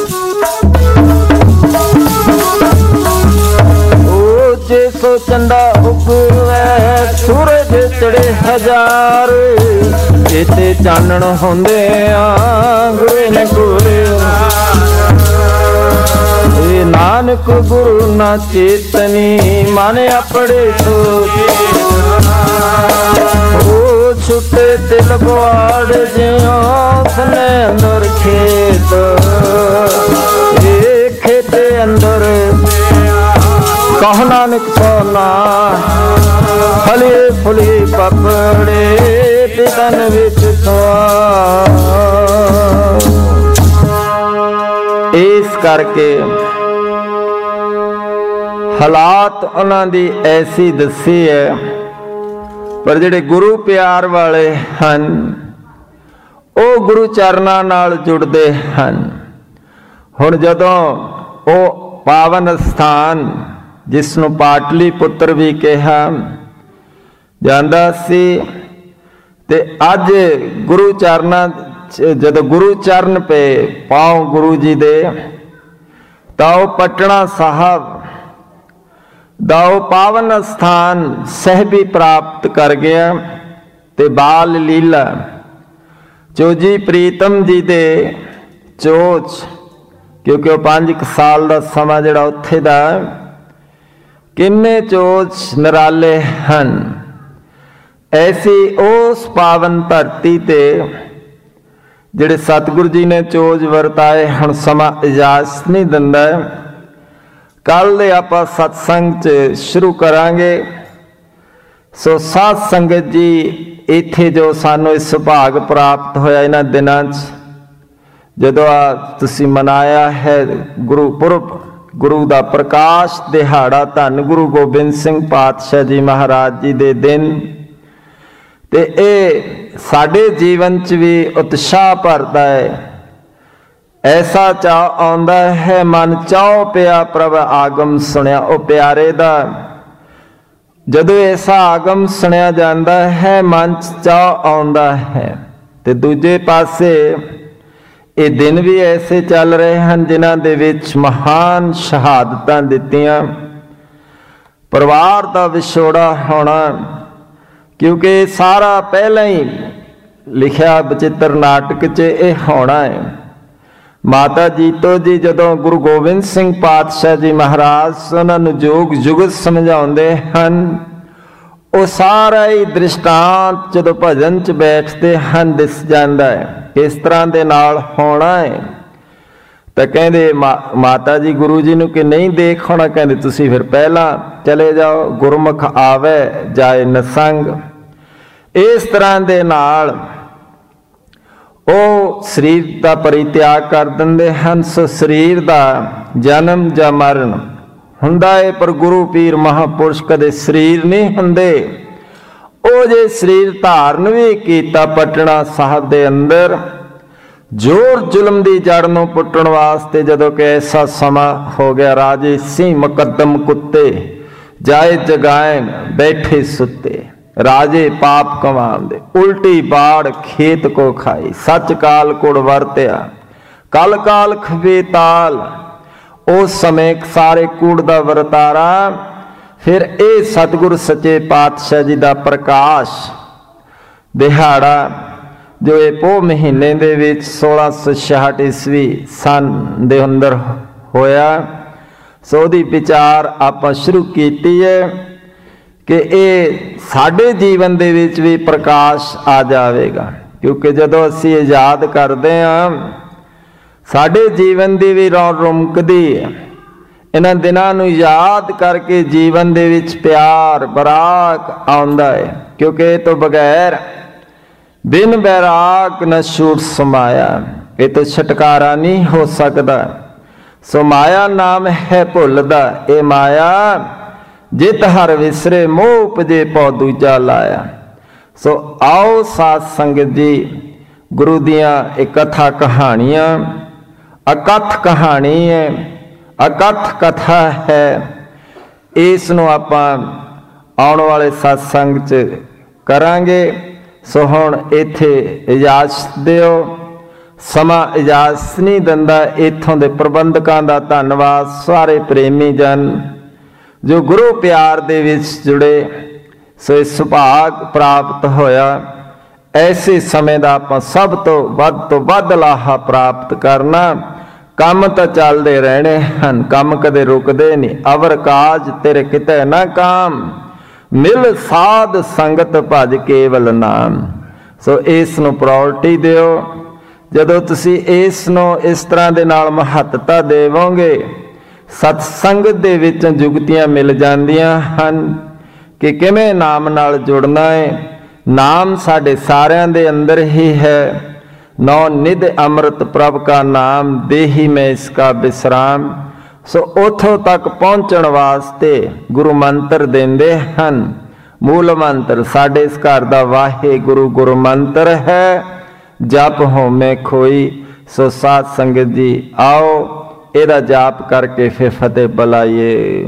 Speaker 1: जे सो चंदा उगवे, सूरज चढ़े 1000, इते चानण होंदे गुरु ने गुरे। नानक गुरु ना चेतनी, माने अपड़े सोच। ओ छुटे तिल बुआड़ ज्यों, सने अंदर खेत। खेते अंदर कह नानक सोना, फली फुली पपड़े तन विच इस करके हालात उन्हां दी ऐसी दसी है। पर जिहड़े गुरु प्यार वाले हन, ओ गुरु चरनां नाल जुड़दे हन। हुण जदों ओ पावन स्थान जिसनूं पाटली पुत्र भी कहा जांदा सी, ते अज गुरु चरनां जदों गुरु चरण पे पाओ गुरु जी दे, तां पटना साहब दाओ पावन स्थान सहबी प्राप्त कर गया। ते बाल लीला चोजी प्रीतम जी दे चोच, क्योंकि वह 5 साल का समा जिहड़ा उत्थे दा, किन्ने चोच निराले हन। ऐसी उस पावन धरती ते ਜਿਹੜੇ ਸਤਿਗੁਰੂ ਜੀ ਨੇ ਚੋਜ ਵਰਤਾਏ। ਹੁਣ ਸਮਾਂ ਇਜਾਜ਼ਤ ਨਹੀਂ ਦਿੰਦਾ। ਕੱਲ ਦੇ ਆਪਾਂ ਸਤਸੰਗ 'ਚ ਸ਼ੁਰੂ ਕਰਾਂਗੇ। ਸੋ ਸਾਧ ਸੰਗਤ ਜੀ, ਇੱਥੇ ਜੋ ਸਾਨੂੰ ਇਹ ਸੁਭਾਗ ਪ੍ਰਾਪਤ ਹੋਇਆ ਇਹਨਾਂ ਦਿਨਾਂ 'ਚ, ਜਦੋਂ ਤੁਸੀਂ ਮਨਾਇਆ ਹੈ ਗੁਰਪੁਰਬ, ਗੁਰੂ ਦਾ ਪ੍ਰਕਾਸ਼ ਦਿਹਾੜਾ, ਧੰਨ ਗੁਰੂ ਗੋਬਿੰਦ ਸਿੰਘ ਪਾਤਸ਼ਾਹ ਜੀ ਮਹਾਰਾਜ ਜੀ ਦੇ ਦਿਨ, ਤੇ ਇਹ ਸਾਡੇ ਜੀਵਨ 'ਚ ਵੀ ਉਤਸ਼ਾਹ ਭਰਦਾ ਹੈ। ਐਸਾ ਚਾਅ ਆਉਂਦਾ ਹੈ, ਮਨ ਚਾਉ ਪਿਆ ਪ੍ਰਭ ਆਗਮ ਸੁਣਿਆ। ਉਹ ਪਿਆਰੇ ਦਾ ਜਦੋਂ ਐਸਾ ਆਗਮ ਸੁਣਿਆ ਜਾਂਦਾ ਹੈ, ਮਨ 'ਚ ਚਾਅ ਆਉਂਦਾ ਹੈ। ਤੇ ਦੂਜੇ ਪਾਸੇ ਇਹ ਦਿਨ ਵੀ ਐਸੇ ਚੱਲ ਰਹੇ ਹਨ ਜਿਨ੍ਹਾਂ ਦੇ ਵਿੱਚ ਮਹਾਨ ਸ਼ਹਾਦਤਾਂ ਦਿੱਤੀਆਂ, ਪਰਿਵਾਰ ਦਾ ਵਿਛੋੜਾ ਹੋਣਾ, ਕਿਉਂਕਿ ਸਾਰਾ ਪਹਿਲਾਂ ਹੀ ਲਿਖਿਆ ਬਚਿੱਤਰ ਨਾਟਕ 'ਚ ਇਹ ਹੋਣਾ ਹੈ। ਮਾਤਾ ਜੀਤੋ ਜੀ ਜਦੋਂ ਗੁਰੂ ਗੋਬਿੰਦ ਸਿੰਘ ਪਾਤਸ਼ਾਹ ਜੀ ਮਹਾਰਾਜ ਉਹਨਾਂ ਨੂੰ ਜੋਗ ਜੁਗਤ ਸਮਝਾਉਂਦੇ ਹਨ, ਉਹ ਸਾਰਾ ਹੀ ਦ੍ਰਿਸ਼ਟਾਂਤ ਜਦੋਂ ਭਜਨ 'ਚ ਬੈਠਦੇ ਹਨ ਦਿਸ ਜਾਂਦਾ ਹੈ ਇਸ ਤਰ੍ਹਾਂ ਦੇ ਨਾਲ ਹੋਣਾ ਹੈ। ਤਾਂ ਕਹਿੰਦੇ ਮਾਤਾ ਜੀ ਗੁਰੂ ਜੀ ਨੂੰ ਕਿ ਨਹੀਂ ਦੇਖ ਹੋਣਾ, ਕਹਿੰਦੇ ਤੁਸੀਂ ਫਿਰ ਪਹਿਲਾਂ ਚਲੇ ਜਾਓ, ਗੁਰਮੁਖ ਆਵੇ ਜਾਏ ਨਸੰਗ। ਇਸ ਤਰ੍ਹਾਂ ਦੇ ਨਾਲ ਉਹ ਸਰੀਰ ਦਾ ਪਰਿਤਿਆਗ ਕਰ ਦਿੰਦੇ ਹਨ। ਸੋ ਸਰੀਰ ਦਾ ਜਨਮ ਜਾਂ ਮਰਨ ਹੁੰਦਾ ਹੈ, ਪਰ ਗੁਰੂ ਪੀਰ ਮਹਾਂਪੁਰਸ਼ ਕਦੇ ਸਰੀਰ ਨਹੀਂ ਹੁੰਦੇ। ਉਹ ਜੇ ਸਰੀਰ ਧਾਰਨ ਵੀ ਕੀਤਾ ਪਟਨਾ ਸਾਹਿਬ ਦੇ ਅੰਦਰ, ਜ਼ੋਰ ਜ਼ੁਲਮ ਦੀ ਜੜ ਨੂੰ ਪੁੱਟਣ ਵਾਸਤੇ, ਜਦੋਂ ਕਿ ਐਸਾ ਸਮਾਂ ਹੋ ਗਿਆ, ਰਾਜੇ ਸਿੰਘ ਮੁਕੱਦਮ ਕੁੱਤੇ ਜਾਏ ਜਗਾਏ ਬੈਠੇ ਸੁੱਤੇ, ਰਾਜੇ ਪਾਪ ਕਮਾਉਂਦੇ, ਉਲਟੀ ਬਾੜ ਖੇਤ ਕੋ ਖਾਈ, ਸੱਚ ਕਾਲ ਕੁੜ ਵਰਤਿਆ, ਕਲ ਕਾਲ ਖਵੇ ਤਾਲ। ਉਸ ਸਮੇਂ ਸਾਰੇ ਕੂੜ ਦਾ ਵਰਤਾਰਾ। ਫਿਰ ਇਹ ਸਤਿਗੁਰ ਸੱਚੇ ਪਾਤਸ਼ਾਹ ਜੀ ਦਾ ਪ੍ਰਕਾਸ਼ ਦਿਹਾੜਾ, ਜੋ ਇਹ ਪੋਹ ਮਹੀਨੇ ਦੇ ਵਿੱਚ 1666 ਈਸਵੀ ਸਨ ਦੇ ਅੰਦਰ ਹੋਇਆ। ਸੋ ਉਹਦੀ ਵਿਚਾਰ ਆਪਾਂ ਸ਼ੁਰੂ ਕੀਤੀ ਹੈ ਕਿ ਇਹ ਸਾਡੇ ਜੀਵਨ ਦੇ ਵਿੱਚ ਵੀ ਪ੍ਰਕਾਸ਼ ਆ ਜਾਵੇਗਾ, ਕਿਉਂਕਿ ਜਦੋਂ ਅਸੀਂ ਇਹ ਯਾਦ ਕਰਦੇ ਹਾਂ, ਸਾਡੇ ਜੀਵਨ ਦੀ ਵੀ ਰੌਣ ਰੁਮਕਦੀ ਹੈ। ਇਹਨਾਂ ਦਿਨਾਂ ਨੂੰ ਯਾਦ ਕਰਕੇ ਜੀਵਨ ਦੇ ਵਿੱਚ ਪਿਆਰ ਬਰਾਕ ਆਉਂਦਾ ਹੈ, ਕਿਉਂਕਿ ਇਹ ਤੋਂ ਬਗੈਰ ਬਿਨ ਬੈਰਾਗ ਨ ਛੂਟ ਸਮਾਇਆ, ਇਹ ਤੋਂ ਛੁਟਕਾਰਾ ਨਹੀਂ ਹੋ ਸਕਦਾ। ਸੋ ਮਾਇਆ ਨਾਮ ਹੈ ਭੁੱਲ ਦਾ, ਇਹ ਮਾਇਆ ਜਿਤ ਹਰ ਵਿਸਰੇ ਮੋਹ ਉਪਜੇ ਪਉ ਦੂਜਾ ਲਾਇਆ। ਸੋ ਆਓ ਸਾਧ ਸੰਗਤ ਜੀ, ਗੁਰੂ ਦੀਆਂ ਇਹ ਕਥਾ ਕਹਾਣੀਆਂ, ਅਕਥ ਕਹਾਣੀ ਹੈ, ਅਕਥ ਕਥਾ ਹੈ। ਇਸ ਨੂੰ ਆਪਾਂ ਆਉਣ ਵਾਲੇ ਸਤਸੰਗ 'ਚ ਕਰਾਂਗੇ। ਸੋ ਹੁਣ ਇੱਥੇ ਇਜਾਜ਼ਤ ਦਿਓ, ਸਮਾਂ ਇਜਾਜ਼ਤ ਨਹੀਂ ਦਿੰਦਾ। ਇੱਥੋਂ ਦੇ ਪ੍ਰਬੰਧਕਾਂ ਦਾ ਧੰਨਵਾਦ, ਸਾਰੇ ਪ੍ਰੇਮੀ ਜਨ ਜੋ ਗੁਰੂ ਪਿਆਰ ਦੇ ਵਿੱਚ ਜੁੜੇ। ਸੋ ਇਹ ਸੁਭਾਗ ਪ੍ਰਾਪਤ ਹੋਇਆ। ਐਸੇ ਸਮੇਂ ਦਾ ਆਪਾਂ ਸਭ ਤੋਂ ਵੱਧ ਲਾਹਾ ਪ੍ਰਾਪਤ ਕਰਨਾ। ਕੰਮ ਤਾਂ ਚੱਲਦੇ ਰਹਿਣੇ ਹਨ, ਕੰਮ ਕਦੇ ਰੁਕਦੇ ਨਹੀਂ। ਅਵਰ ਕਾਜ ਤੇਰੇ ਕਿਤੇ ਨਾ ਕਾਮ, ਮਿਲ ਸਾਧ ਸੰਗਤ ਭਜ ਕੇਵਲ ਨਾਮ। ਸੋ ਇਸ ਨੂੰ ਪ੍ਰਾਇੋਰਟੀ ਦਿਓ। ਜਦੋਂ ਤੁਸੀਂ ਇਸ ਨੂੰ ਇਸ ਤਰ੍ਹਾਂ ਦੇ ਨਾਲ ਮਹੱਤਤਾ ਦੇਵੋਗੇ, ਸਤਸੰਗਤ ਦੇ ਵਿੱਚ ਜੁਗਤੀਆਂ ਮਿਲ ਜਾਂਦੀਆਂ ਹਨ ਕਿ ਕਿਵੇਂ ਨਾਮ ਨਾਲ ਜੁੜਨਾ ਹੈ। ਨਾਮ ਸਾਡੇ ਸਾਰਿਆਂ ਦੇ ਅੰਦਰ ਹੀ ਹੈ। ਨੌ ਨਿਧ ਅੰਮ੍ਰਿਤ ਪ੍ਰਭ ਕਾ ਨਾਮ, ਦੇਹੀ ਮੈਂ ਇਸਕਾ ਵਿਸਰਾਮ। ਸੋ ਉੱਥੋਂ ਤੱਕ ਪਹੁੰਚਣ ਵਾਸਤੇ ਗੁਰੂ ਮੰਤਰ ਦਿੰਦੇ ਹਨ। ਮੂਲ ਮੰਤਰ ਸਾਡੇ ਇਸ ਘਰ ਦਾ ਵਾਹਿਗੁਰੂ ਗੁਰੂ ਮੰਤਰ ਹੈ, ਜਪ ਹੋਮੇ ਖੋਈ। ਸੋ ਸਾਧ ਸੰਗਤ ਜੀ, ਆਓ ਇਹਦਾ ਜਾਪ ਕਰਕੇ ਫਿਰ ਫਤਿਹ ਬੁਲਾਈਏ।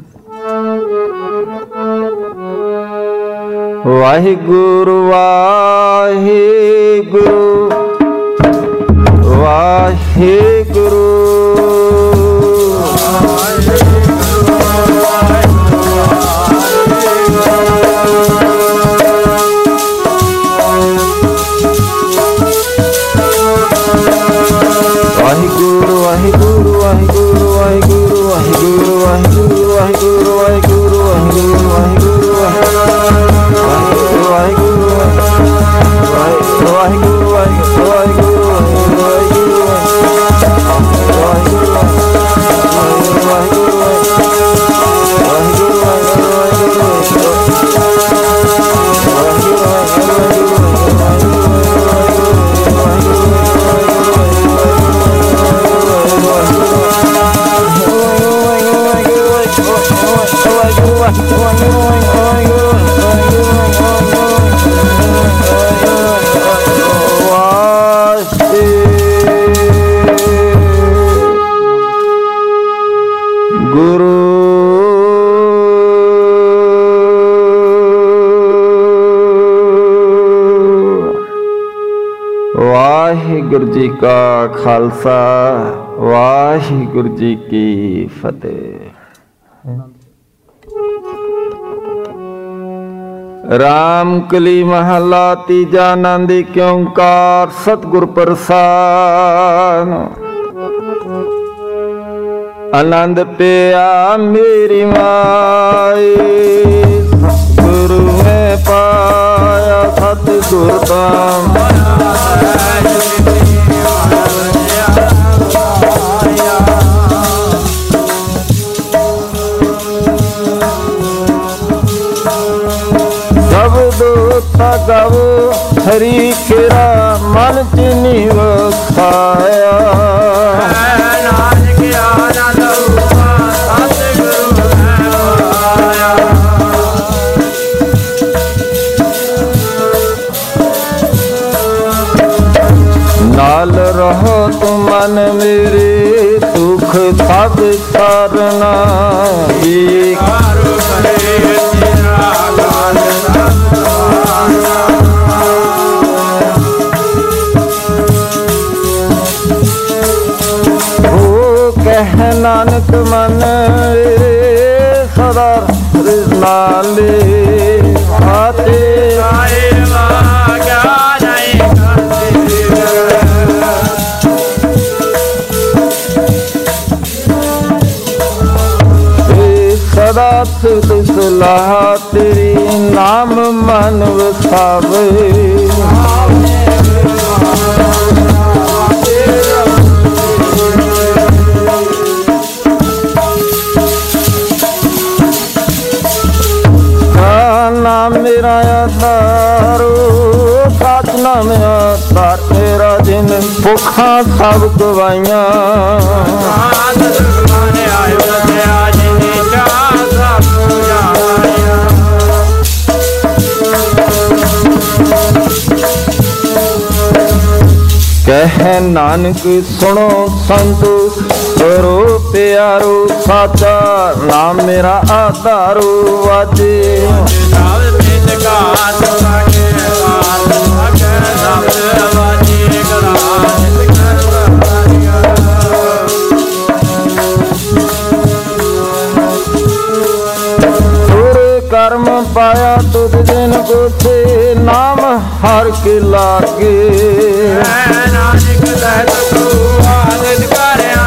Speaker 1: ਵਾਹਿਗੁਰੂ ਵਾਹਿਗੁਰੂ ਵਾਹਿਗੁਰੂ ਵਾਹਿਗੁਰੂ ਵਾਹਿਗੁਰੂ ਵਾਹਿਗੁਰੂ ਵਾਹਿਗੁਰੂ ਵਾਹਿਗੁਰੂ ਵਾਹਿਗੁਰੂ ਵਾਹਿਗੁਰੂ ਵਾਹਿਗੁਰੂ ਵਾਹਿਗੁਰੂ ਵਾਹਿਗੁਰੂ ਵਾਹਿਗੁਰੂ ਵਾਹਿਗੁਰੂ ਵਾਹਿਗੁਰੂ ਵਾਹਿਗੁਰੂ ਵਾਹਿਗੁਰੂ ਵਾਹਿਗੁਰੂ ਜੀ ਕਾ ਖਾਲਸਾ ਵਾਹਿਗੁਰੂ ਜੀ ਕੀ ਫਤਿਹ। ਰਾਮ ਕਲੀ ਮਹਲਾ ਤੀਜਾ। ਆਨੰਦ ਏਕ ਓੰਕਾਰ ਸਤਿਗੁਰ ਪ੍ਰਸਾਦਿ। ਆਨੰਦ ਪਿਆ ਮੇਰੀ ਮਾਈ ਸਤਿਗੁਰੂ ਮੈਂ ਪਾਇਆ ਸਤਿਗੁਰ ਤਾਂ ਗਵ ਹਰੀ ਖੇਰਾ ਮਨ ਚ ਨਿਵਸਾਇਆ। ਨਾਨਕ ਆਨੰਦ ਸਤਿਗੁਰੂ ਆਇਆ। ਨਾਲ ਰਹੋ ਤੁਮ ਮਨ ਮੇਰੇ ਦੁਖ ਸਭ ਸਰਨਾ। ਨਾਨਕ ਮਨ ਸਦਾ ਨਾਲੇ ਆਤੇ ਆਏ ਵਾਗਿਆ ਨਹੀਂ ਕਰਦੇ ਸਦਾ ਸੁਧ ਸਲਾਹ ਤੇਰੀ ਨਾਮ ਮਨ ਵਸਾਵੇ। ਨਾਮ ਮੇਰਾ ਆਧਾਰੋ ਸਚ ਨਾਮ ਆਧਾਰ ਮੇਰਾ ਜਿਨ ਭੁੱਖਾਂ ਸਭ ਗਵਾਈਆਂ। ਕਹਿ ਨਾਨਕ ਸੁਣੋ ਸੰਤੋ ਕਰੋ ਪਿਆਰੋ ਸਾਚਾ ਨਾਮ ਮੇਰਾ ਆਧਾਰੋ ਵਾਜੇ। ਕਰਮ ਪਾਇਆ ਤੁਧ ਦਿਨ ਕੋਥੇ ਨਾਮ ਹਰ ਕੇ ਲਾਗੇ। ਨਾਨਕ ਲਹਿ ਤੂੰ ਆਦਿ ਕਰਿਆ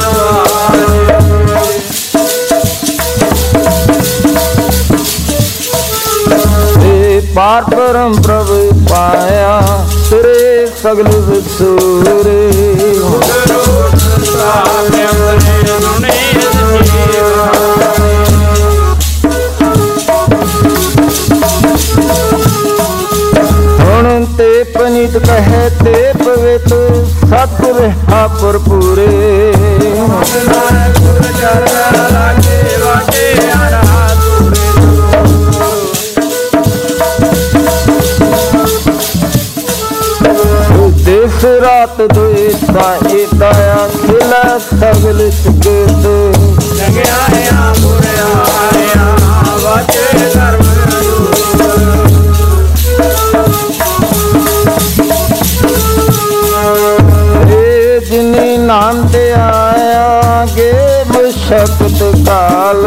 Speaker 1: ਪਾਰ ਪਰਮ ਪ੍ਰਭ ਪਾਇਆ ਤੇਰੇ ਸਗਲ ਵਿਸੂਰੇ। ਹੁਣ ਤੇ ਪਨੀਤ ਕਹੇ ਤੇ ਪਵਿੱਤ ਸਤਿਗੁਰ ਹਾ ਭਰਪੂਰੇ। ਦਿਸ ਰਾਤ ਦੁਇਤਾ ਇਤਾਇਆ ਖਿਲਾ ਸਗਲ ਚੁਗਤ। ਜਗਿਆ ਬੁਰਿਆ ਵਾਜੇ ਧਰਮ ਜਿਨੀ ਨਾਮ ਤੇ ਆਇਆ ਗੇ ਮੁਸ਼ਕਤ ਕਾਲ।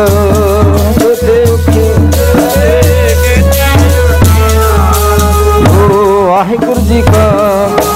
Speaker 1: ਵਾਹਿਗੁਰੂ ਜੀ ਕਾ